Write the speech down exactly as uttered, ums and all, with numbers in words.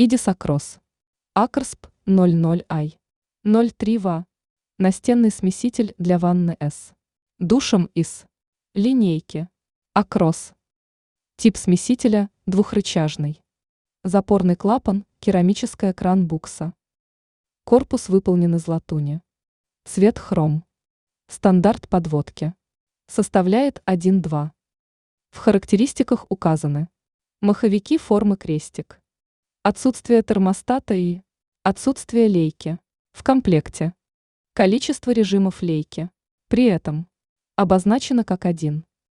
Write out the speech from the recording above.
Идисакрос. Акрсп ноль ноль ай. ноль три ва. Настенный смеситель для ванны С. Душем из линейки Акрос. Тип смесителя двухрычажный. Запорный клапан керамическая кран букса. Корпус выполнен из латуни. Цвет хром. Стандарт подводки. Составляет один-два. В характеристиках указаны маховики формы крестик, отсутствие термостата и отсутствие лейки в комплекте, количество режимов лейки при этом обозначено как один.